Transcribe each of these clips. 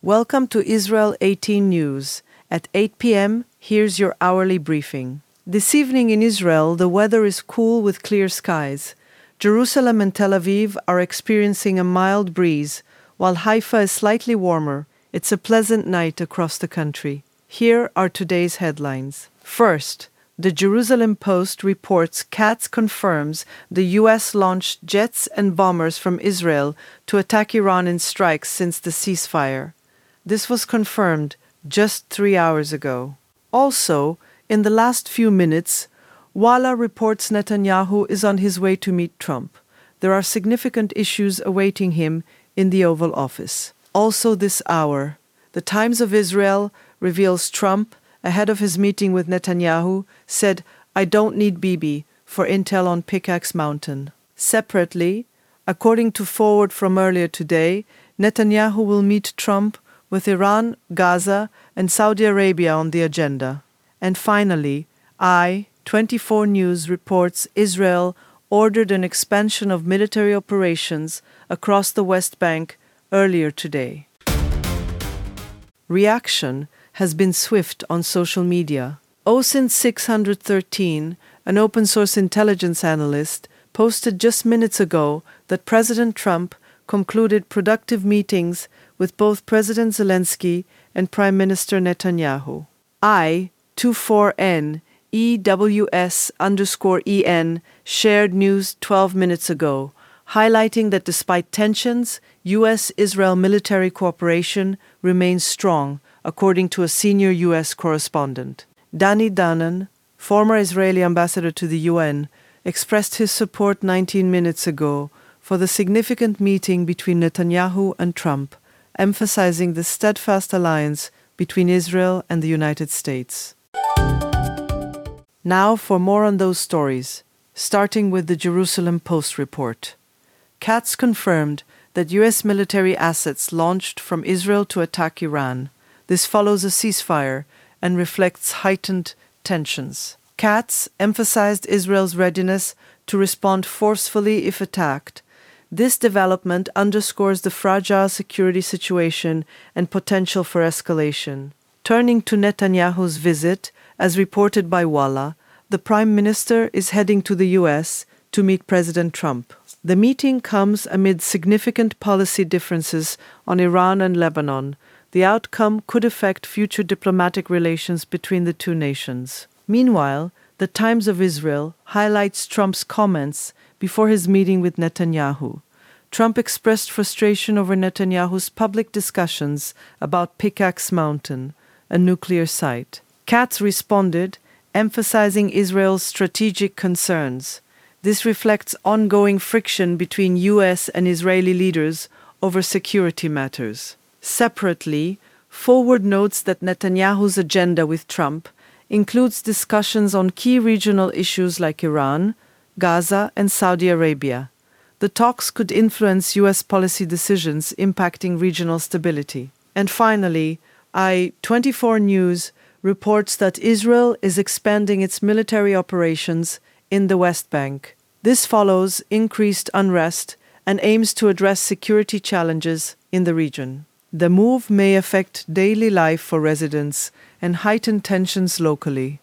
Welcome to Israel 18 News. At 8 p.m., here's your hourly briefing. This evening in Israel, the weather is cool with clear skies. Jerusalem and Tel Aviv are experiencing a mild breeze, while Haifa is slightly warmer. It's a pleasant night across the country. Here are today's headlines. First, the Jerusalem Post reports Katz confirms the U.S. launched jets and bombers from Israel to attack Iran in strikes since the ceasefire. This was confirmed just 3 hours ago. Also, in the last few minutes, Walla reports Netanyahu is on his way to meet Trump. There are significant issues awaiting him in the Oval Office. Also this hour, the Times of Israel reveals Trump, ahead of his meeting with Netanyahu, said, "I don't need Bibi," for intel on Pickaxe Mountain. Separately, according to Forward from earlier today, Netanyahu will meet Trump with Iran, Gaza, and Saudi Arabia on the agenda. And finally, I24 News reports Israel ordered an expansion of military operations across the West Bank earlier today. Reaction has been swift on social media. OSINT613, an open-source intelligence analyst, posted just minutes ago that President Trump concluded productive meetings with both President Zelensky and Prime Minister Netanyahu. I24N EWS_EN shared news 12 minutes ago, highlighting that despite tensions, U.S.-Israel military cooperation remains strong, according to a senior U.S. correspondent. Danny Danon, former Israeli ambassador to the UN, expressed his support 19 minutes ago for the significant meeting between Netanyahu and Trump, emphasizing the steadfast alliance between Israel and the United States. Now for more on those stories, starting with the Jerusalem Post report. Katz confirmed that U.S. military assets launched from Israel to attack Iran. This follows a ceasefire and reflects heightened tensions. Katz emphasized Israel's readiness to respond forcefully if attacked. This development underscores the fragile security situation and potential for escalation. Turning to Netanyahu's visit, as reported by Walla, the Prime Minister is heading to the U.S. to meet President Trump. The meeting comes amid significant policy differences on Iran and Lebanon. The outcome could affect future diplomatic relations between the two nations. Meanwhile, the Times of Israel highlights Trump's comments before his meeting with Netanyahu. Trump expressed frustration over Netanyahu's public discussions about Pickaxe Mountain, a nuclear site. Katz responded, emphasizing Israel's strategic concerns. This reflects ongoing friction between U.S. and Israeli leaders over security matters. Separately, Forward notes that Netanyahu's agenda with Trump includes discussions on key regional issues like Iran, Gaza, and Saudi Arabia. The talks could influence U.S. policy decisions impacting regional stability. And finally, I24 News reports that Israel is expanding its military operations in the West Bank. This follows increased unrest and aims to address security challenges in the region. The move may affect daily life for residents and heighten tensions locally.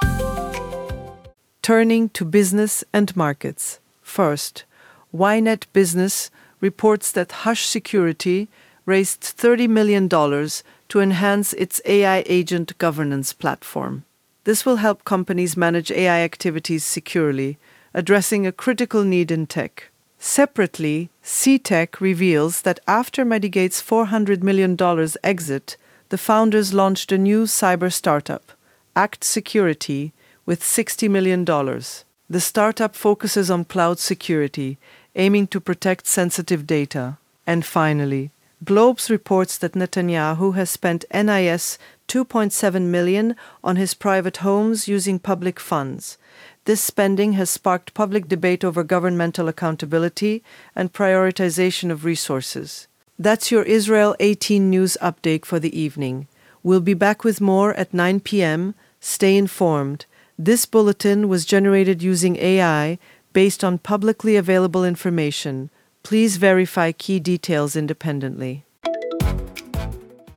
Turning to business and markets. First, Ynet Business reports that Hush Security raised $30 million to enhance its AI agent governance platform. This will help companies manage AI activities securely, addressing a critical need in tech. Separately, CTech reveals that after Medigate's $400 million exit, the founders launched a new cyber startup, Act Security, with $60 million. The startup focuses on cloud security, aiming to protect sensitive data. And finally, Globes reports that Netanyahu has spent NIS $2.7 million on his private homes using public funds. This spending has sparked public debate over governmental accountability and prioritization of resources. That's your Israel 18 News update for the evening. We'll be back with more at 9 p.m. Stay informed. This bulletin was generated using AI based on publicly available information. Please verify key details independently.